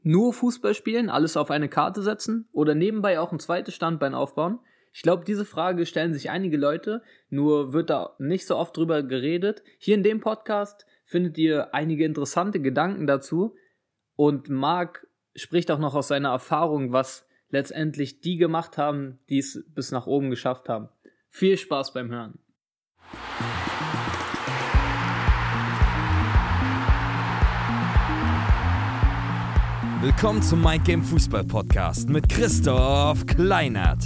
Nur Fußball spielen, alles auf eine Karte setzen oder nebenbei auch ein zweites Standbein aufbauen? Ich glaube, diese Frage stellen sich einige Leute, nur wird da nicht so oft drüber geredet. Hier in dem Podcast findet ihr einige interessante Gedanken dazu und Marc spricht auch noch aus seiner Erfahrung, was letztendlich die gemacht haben, die es bis nach oben geschafft haben. Viel Spaß beim Hören. Willkommen zum Mind Game Fußball Podcast mit Christoph Kleinert.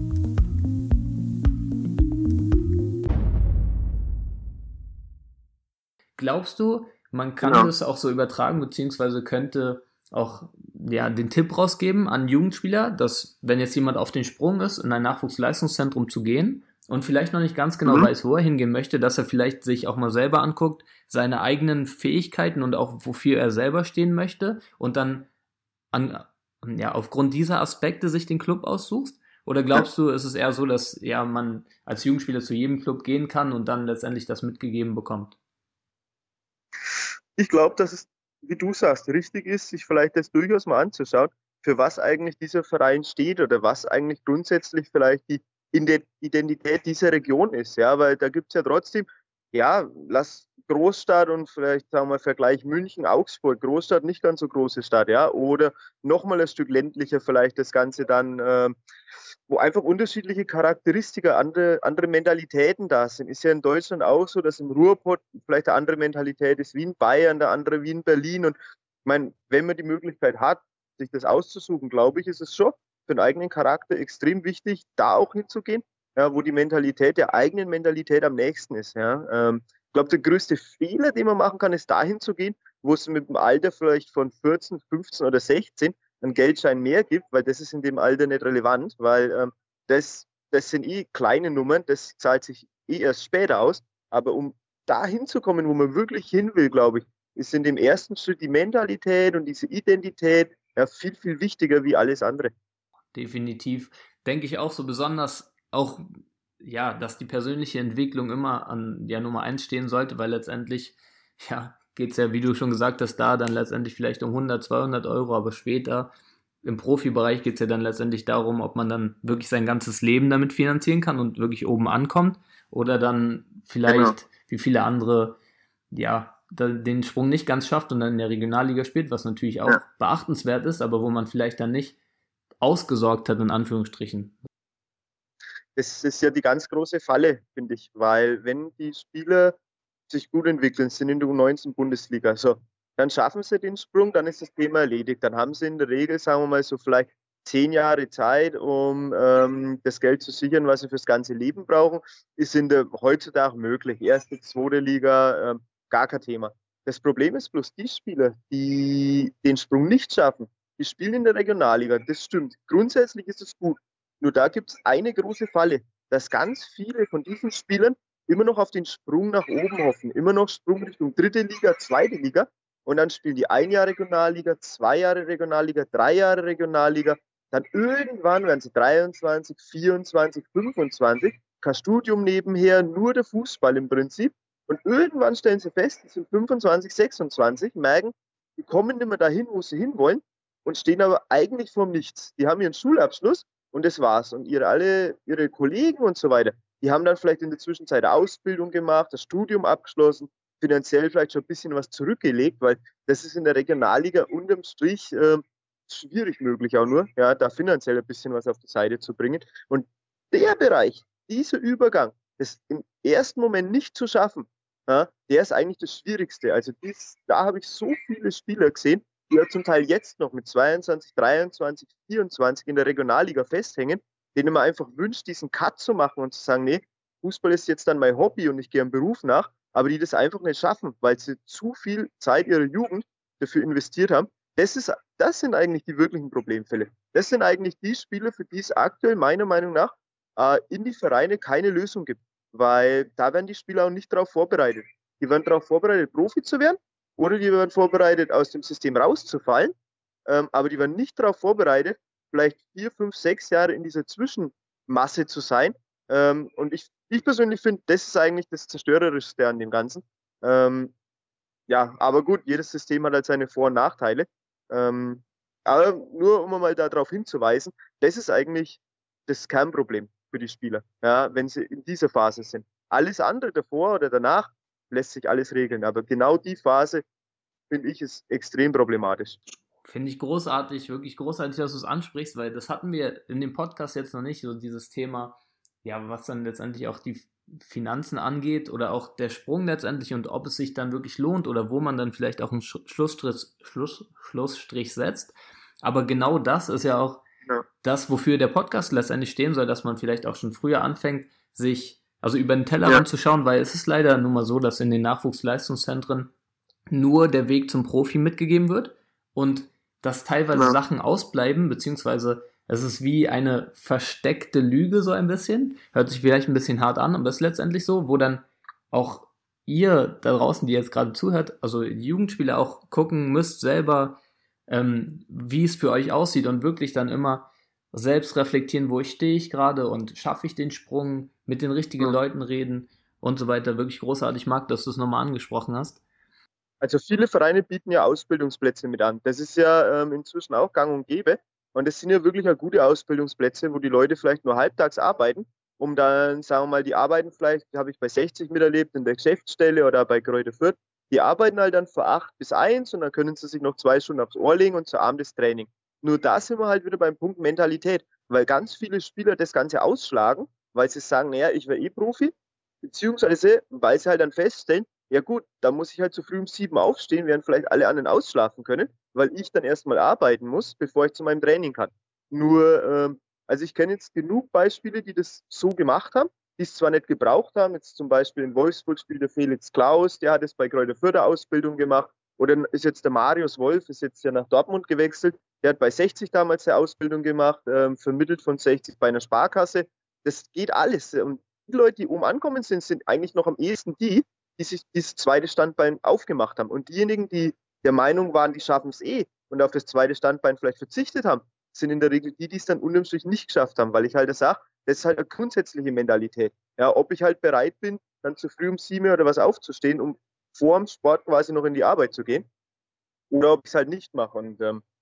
Glaubst du, man kann das auch so übertragen, beziehungsweise könnte auch den Tipp rausgeben an Jugendspieler, dass wenn jetzt jemand auf den Sprung ist, in ein Nachwuchsleistungszentrum zu gehen und vielleicht noch nicht ganz genau weiß, wo er hingehen möchte, dass er vielleicht sich auch mal selber anguckt, seine eigenen Fähigkeiten und auch wofür er selber stehen möchte und dann aufgrund dieser Aspekte sich den Club aussuchst? Oder glaubst du, ist es eher so, dass man als Jugendspieler zu jedem Club gehen kann und dann letztendlich das mitgegeben bekommt? Ich glaube, dass es, wie du sagst, richtig ist, sich vielleicht das durchaus mal anzuschauen, für was eigentlich dieser Verein steht oder was eigentlich grundsätzlich vielleicht die Identität dieser Region ist. Ja, weil da gibt es ja trotzdem, lass Großstadt und vielleicht, sagen wir, Vergleich München, Augsburg, Großstadt, nicht ganz so große Stadt, ja, oder nochmal ein Stück ländlicher vielleicht das Ganze dann, wo einfach unterschiedliche Charakteristika, andere Mentalitäten da sind. Ist ja in Deutschland auch so, dass im Ruhrpott vielleicht eine andere Mentalität ist wie in Bayern, der andere wie in Berlin. Und ich meine, wenn man die Möglichkeit hat, sich das auszusuchen, glaube ich, ist es schon für den eigenen Charakter extrem wichtig, da auch hinzugehen, ja, wo die Mentalität der eigenen Mentalität am nächsten ist. Ja. Ich glaube, der größte Fehler, den man machen kann, ist dahin zu gehen, wo es mit dem Alter vielleicht von 14, 15 oder 16 einen Geldschein mehr gibt, weil das ist in dem Alter nicht relevant, weil das sind kleine Nummern, das zahlt sich erst später aus. Aber um dahin zu kommen, wo man wirklich hin will, glaube ich, ist in dem ersten Schritt die Mentalität und diese Identität viel, viel wichtiger wie alles andere. Definitiv. Denke ich auch so, besonders auch, dass die persönliche Entwicklung immer an Nummer 1 stehen sollte, weil letztendlich, geht es ja, wie du schon gesagt hast, da dann letztendlich vielleicht um 100, 200 Euro, aber später im Profibereich geht es ja dann letztendlich darum, ob man dann wirklich sein ganzes Leben damit finanzieren kann und wirklich oben ankommt oder dann vielleicht, wie viele andere, den Sprung nicht ganz schafft und dann in der Regionalliga spielt, was natürlich auch beachtenswert ist, aber wo man vielleicht dann nicht ausgesorgt hat, in Anführungsstrichen. Das ist ja die ganz große Falle, finde ich, weil wenn die Spieler sich gut entwickeln, sind in der U19-Bundesliga, dann schaffen sie den Sprung, dann ist das Thema erledigt. Dann haben sie in der Regel, sagen wir mal, so vielleicht 10 Jahre Zeit, um das Geld zu sichern, was sie fürs ganze Leben brauchen. Ist heutzutage möglich. Erste, zweite Liga, gar kein Thema. Das Problem ist bloß die Spieler, die den Sprung nicht schaffen, die spielen in der Regionalliga, das stimmt. Grundsätzlich ist es gut. Nur da gibt es eine große Falle, dass ganz viele von diesen Spielern immer noch auf den Sprung nach oben hoffen, immer noch Sprung Richtung dritte Liga, zweite Liga. Und dann spielen die 1 Jahr Regionalliga, 2 Jahre Regionalliga, 3 Jahre Regionalliga. Dann irgendwann werden sie 23, 24, 25, kein Studium nebenher, nur der Fußball im Prinzip. Und irgendwann stellen sie fest, die sind 25, 26, merken, die kommen nicht mehr dahin, wo sie hinwollen und stehen aber eigentlich vorm Nichts. Die haben ihren Schulabschluss und das war's. Und ihre Kollegen und so weiter, die haben dann vielleicht in der Zwischenzeit eine Ausbildung gemacht, das Studium abgeschlossen, finanziell vielleicht schon ein bisschen was zurückgelegt, weil das ist in der Regionalliga unterm Strich schwierig möglich auch nur, da finanziell ein bisschen was auf die Seite zu bringen. Und der Bereich, dieser Übergang, das im ersten Moment nicht zu schaffen, der ist eigentlich das Schwierigste. Also da habe ich so viele Spieler gesehen, die ja zum Teil jetzt noch mit 22, 23, 24 in der Regionalliga festhängen, denen man einfach wünscht, diesen Cut zu machen und zu sagen, nee, Fußball ist jetzt dann mein Hobby und ich gehe einem Beruf nach, aber die das einfach nicht schaffen, weil sie zu viel Zeit ihrer Jugend dafür investiert haben. Das sind eigentlich die wirklichen Problemfälle. Das sind eigentlich die Spieler, für die es aktuell meiner Meinung nach in die Vereine keine Lösung gibt, weil da werden die Spieler auch nicht darauf vorbereitet. Die werden darauf vorbereitet, Profi zu werden oder die werden vorbereitet, aus dem System rauszufallen, aber die werden nicht darauf vorbereitet, vielleicht 4, 5, 6 Jahre in dieser Zwischenmasse zu sein. Und ich persönlich finde, das ist eigentlich das Zerstörerischste an dem Ganzen. Aber gut, jedes System hat halt seine Vor- und Nachteile. Aber nur um mal darauf hinzuweisen, das ist eigentlich das Kernproblem für die Spieler, ja, wenn sie in dieser Phase sind. Alles andere davor oder danach lässt sich alles regeln, aber genau die Phase, finde ich, ist extrem problematisch. Finde ich großartig, wirklich großartig, dass du es ansprichst, weil das hatten wir in dem Podcast jetzt noch nicht, so dieses Thema, ja, was dann letztendlich auch die Finanzen angeht oder auch der Sprung letztendlich und ob es sich dann wirklich lohnt oder wo man dann vielleicht auch einen Schlussstrich setzt. Aber genau das ist ja auch das, wofür der Podcast letztendlich stehen soll, dass man vielleicht auch schon früher anfängt, sich also über den Tellerrand zu schauen, weil es ist leider nun mal so, dass in den Nachwuchsleistungszentren nur der Weg zum Profi mitgegeben wird und dass teilweise Sachen ausbleiben, beziehungsweise es ist wie eine versteckte Lüge so ein bisschen. Hört sich vielleicht ein bisschen hart an, aber es ist letztendlich so, wo dann auch ihr da draußen, die jetzt gerade zuhört, also Jugendspieler auch gucken müsst selber, wie es für euch aussieht und wirklich dann immer selbst reflektieren, wo stehe ich gerade und schaffe ich den Sprung, mit den richtigen Leuten reden und so weiter. Wirklich großartig. Ich mag, dass du es nochmal angesprochen hast. Also viele Vereine bieten ja Ausbildungsplätze mit an. Das ist ja inzwischen auch gang und gäbe. Und das sind ja wirklich auch gute Ausbildungsplätze, wo die Leute vielleicht nur halbtags arbeiten, um dann, sagen wir mal, die arbeiten vielleicht, habe ich bei 60 miterlebt, in der Geschäftsstelle oder bei Greuther Fürth, die arbeiten halt dann von 8 bis 1 und dann können sie sich noch 2 Stunden aufs Ohr legen und zu Abend das Training. Nur da sind wir halt wieder beim Punkt Mentalität, weil ganz viele Spieler das Ganze ausschlagen, weil sie sagen, naja, ich wäre Profi, beziehungsweise weil sie halt dann feststellen, ja gut, da muss ich halt zu früh um 7 aufstehen, während vielleicht alle anderen ausschlafen können, weil ich dann erstmal arbeiten muss, bevor ich zu meinem Training kann. Nur, also ich kenne jetzt genug Beispiele, die das so gemacht haben, die es zwar nicht gebraucht haben, jetzt zum Beispiel in Wolfsburg spielt der Felix Klaus, der hat es bei Greuther Fürth Ausbildung gemacht, oder ist jetzt der Marius Wolf, ist jetzt ja nach Dortmund gewechselt, der hat bei 60 damals eine Ausbildung gemacht, vermittelt von 60 bei einer Sparkasse. Das geht alles. Und die Leute, die oben ankommen sind, sind eigentlich noch am ehesten die sich dieses zweite Standbein aufgemacht haben. Und diejenigen, die der Meinung waren, die schaffen es und auf das zweite Standbein vielleicht verzichtet haben, sind in der Regel die, die es dann unterm Strich nicht geschafft haben, weil ich halt sage, das ist halt eine grundsätzliche Mentalität. Ja, ob ich halt bereit bin, dann zu früh um 7 oder was aufzustehen, um vor dem Sport quasi noch in die Arbeit zu gehen, oder ob ich es halt nicht mache. Und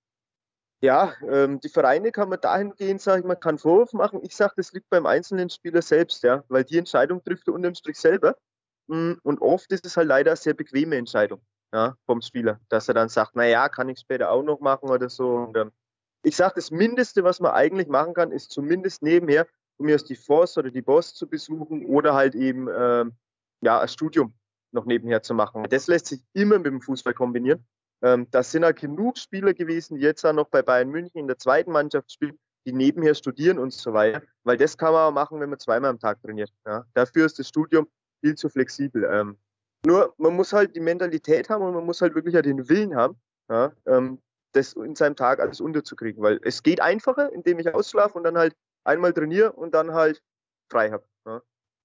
die Vereine kann man dahingehend, sage ich mal, kann Vorwurf machen. Ich sage, das liegt beim einzelnen Spieler selbst, ja, weil die Entscheidung trifft er unterm Strich selber. Und oft ist es halt leider eine sehr bequeme Entscheidung, ja, vom Spieler, dass er dann sagt, naja, kann ich später auch noch machen oder so. Und, ich sage, das Mindeste, was man eigentlich machen kann, ist zumindest nebenher, um mir die FOS oder die BOS zu besuchen oder halt eben ein Studium noch nebenher zu machen. Das lässt sich immer mit dem Fußball kombinieren. Das sind halt genug Spieler gewesen, die jetzt auch noch bei Bayern München in der zweiten Mannschaft spielen, die nebenher studieren und so weiter. Weil das kann man auch machen, wenn man zweimal am Tag trainiert. Ja. Dafür ist das Studium viel zu flexibel. Nur man muss halt die Mentalität haben und man muss halt wirklich den Willen haben, ja, das in seinem Tag alles unterzukriegen. Weil es geht einfacher, indem ich ausschlafe und dann halt einmal trainiere und dann halt frei habe. Ja.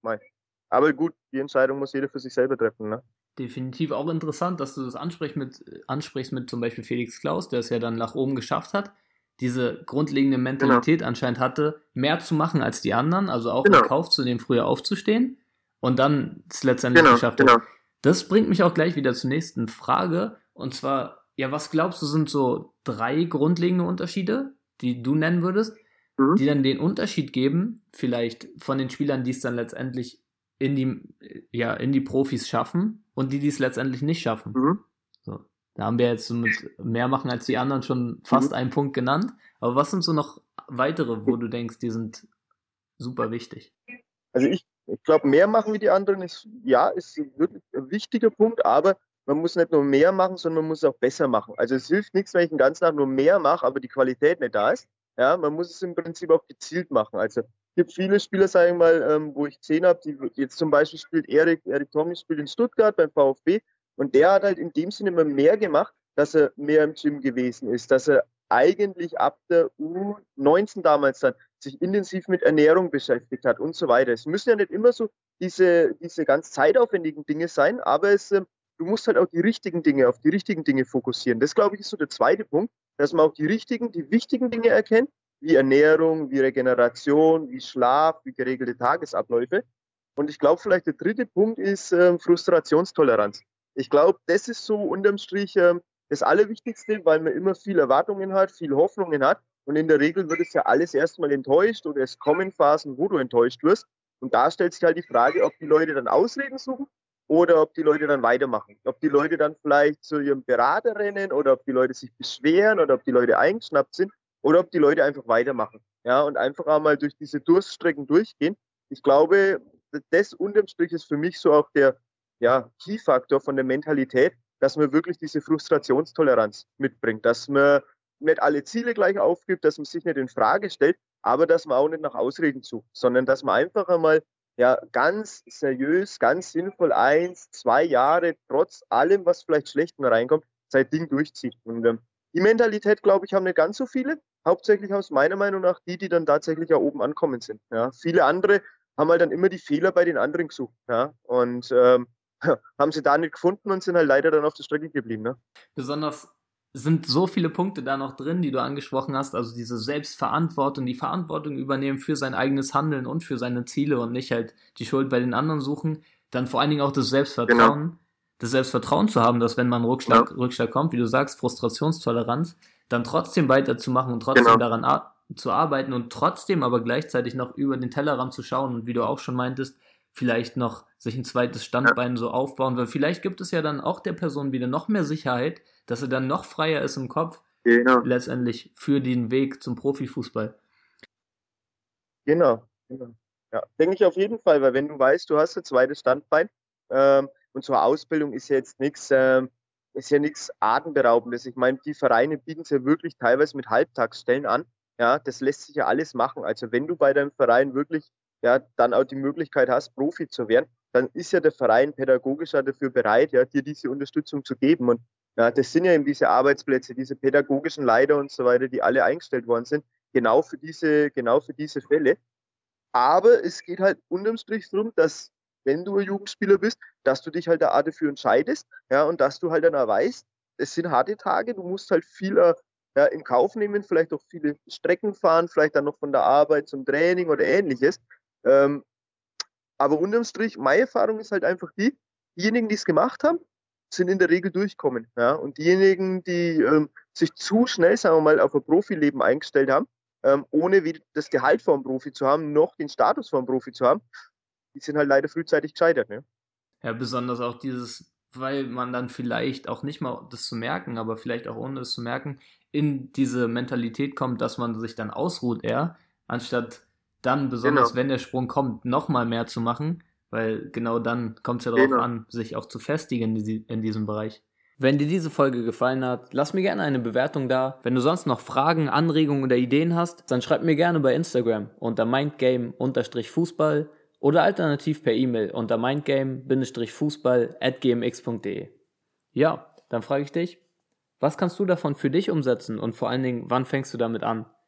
Aber gut, die Entscheidung muss jeder für sich selber treffen. Ne? Definitiv auch interessant, dass du das ansprichst mit zum Beispiel Felix Klaus, der es ja dann nach oben geschafft hat, diese grundlegende Mentalität anscheinend hatte, mehr zu machen als die anderen, also auch in Kauf zu nehmen, früher aufzustehen und dann es letztendlich geschafft hat. Das bringt mich auch gleich wieder zur nächsten Frage, und zwar, ja, was glaubst du, sind so 3 grundlegende Unterschiede, die du nennen würdest, die dann den Unterschied geben, vielleicht von den Spielern, die es dann letztendlich in die Profis schaffen und die es letztendlich nicht schaffen. So, da haben wir jetzt so mit mehr machen als die anderen schon fast einen Punkt genannt. Aber was sind so noch weitere, wo du denkst, die sind super wichtig? Also ich glaube, mehr machen wie die anderen ist wirklich ein wichtiger Punkt, aber man muss nicht nur mehr machen, sondern man muss auch besser machen. Also es hilft nichts, wenn ich den ganzen Tag nur mehr mache, aber die Qualität nicht da ist. Ja, man muss es im Prinzip auch gezielt machen. Also es gibt viele Spieler, sage ich mal, wo ich gesehen habe, die jetzt zum Beispiel spielt Erik Thomy spielt in Stuttgart beim VfB und der hat halt in dem Sinne immer mehr gemacht, dass er mehr im Gym gewesen ist, dass er eigentlich ab der U19 damals dann sich intensiv mit Ernährung beschäftigt hat und so weiter. Es müssen ja nicht immer so diese ganz zeitaufwendigen Dinge sein, aber du musst halt auch auf die richtigen Dinge fokussieren. Das, glaube ich, ist so der zweite Punkt, dass man auch die wichtigen Dinge erkennt, wie Ernährung, wie Regeneration, wie Schlaf, wie geregelte Tagesabläufe. Und ich glaube, vielleicht der dritte Punkt ist Frustrationstoleranz. Ich glaube, das ist so unterm Strich das Allerwichtigste, weil man immer viel Erwartungen hat, viel Hoffnungen hat. Und in der Regel wird es ja alles erstmal enttäuscht oder es kommen Phasen, wo du enttäuscht wirst. Und da stellt sich halt die Frage, ob die Leute dann Ausreden suchen oder ob die Leute dann weitermachen. Ob die Leute dann vielleicht zu ihrem Berater rennen oder ob die Leute sich beschweren oder ob die Leute eingeschnappt sind oder ob die Leute einfach weitermachen. Ja, und einfach einmal durch diese Durststrecken durchgehen. Ich glaube, das unterm Strich ist für mich so auch der Key-Faktor von der Mentalität, dass man wirklich diese Frustrationstoleranz mitbringt, dass man nicht alle Ziele gleich aufgibt, dass man sich nicht in Frage stellt, aber dass man auch nicht nach Ausreden sucht, sondern dass man einfach einmal ganz seriös, ganz sinnvoll 1, 2 Jahre, trotz allem, was vielleicht schlecht mal reinkommt, sein Ding durchzieht. Und die Mentalität, glaube ich, haben nicht ganz so viele, hauptsächlich aus meiner Meinung nach die dann tatsächlich ja oben ankommen sind. Ja. Viele andere haben halt dann immer die Fehler bei den anderen gesucht. Ja. Und haben sie da nicht gefunden und sind halt leider dann auf der Strecke geblieben. Ne? Besonders sind so viele Punkte da noch drin, die du angesprochen hast, also diese Selbstverantwortung, die Verantwortung übernehmen für sein eigenes Handeln und für seine Ziele und nicht halt die Schuld bei den anderen suchen, dann vor allen Dingen auch das Selbstvertrauen, das Selbstvertrauen zu haben, dass wenn man Rückschlag kommt, wie du sagst, Frustrationstoleranz, dann trotzdem weiterzumachen und trotzdem daran zu arbeiten und trotzdem aber gleichzeitig noch über den Tellerrand zu schauen und wie du auch schon meintest, vielleicht noch sich ein zweites Standbein so aufbauen, weil vielleicht gibt es ja dann auch der Person wieder noch mehr Sicherheit, dass er dann noch freier ist im Kopf, letztendlich für den Weg zum Profifußball. Genau. Ja, denke ich auf jeden Fall, weil wenn du weißt, du hast ein zweites Standbein und so eine Ausbildung ist ja jetzt nichts Atemberaubendes. Ich meine, die Vereine bieten es ja wirklich teilweise mit Halbtagsstellen an. Ja, das lässt sich ja alles machen. Also wenn du bei deinem Verein wirklich dann auch die Möglichkeit hast, Profi zu werden, dann ist ja der Verein pädagogisch dafür bereit, dir diese Unterstützung zu geben. Und das sind ja eben diese Arbeitsplätze, diese pädagogischen Leiter und so weiter, die alle eingestellt worden sind, genau für diese Fälle. Aber es geht halt unterm Strich darum, dass, wenn du ein Jugendspieler bist, dass du dich halt da dafür entscheidest, und dass du halt dann auch weißt, es sind harte Tage, du musst halt viel in Kauf nehmen, vielleicht auch viele Strecken fahren, vielleicht dann noch von der Arbeit zum Training oder ähnliches. Aber unterm Strich, meine Erfahrung ist halt einfach diejenigen, die es gemacht haben, sind in der Regel durchkommen. Ja? Und diejenigen, die sich zu schnell, sagen wir mal, auf ein Profileben eingestellt haben, ohne weder das Gehalt vom Profi zu haben, noch den Status vom Profi zu haben, die sind halt leider frühzeitig gescheitert. Ne? Ja, besonders auch weil man dann vielleicht auch nicht mal das zu merken, aber vielleicht auch ohne es zu merken, in diese Mentalität kommt, dass man sich dann ausruht eher, anstatt dann, besonders wenn der Sprung kommt, nochmal mehr zu machen, weil genau dann kommt es ja darauf an, sich auch zu festigen in diesem Bereich. Wenn dir diese Folge gefallen hat, lass mir gerne eine Bewertung da. Wenn du sonst noch Fragen, Anregungen oder Ideen hast, dann schreib mir gerne bei Instagram unter mindgame_fußball oder alternativ per E-Mail unter mindgame-fußball@gmx.de. Ja, dann frage ich dich, was kannst du davon für dich umsetzen und vor allen Dingen, wann fängst du damit an?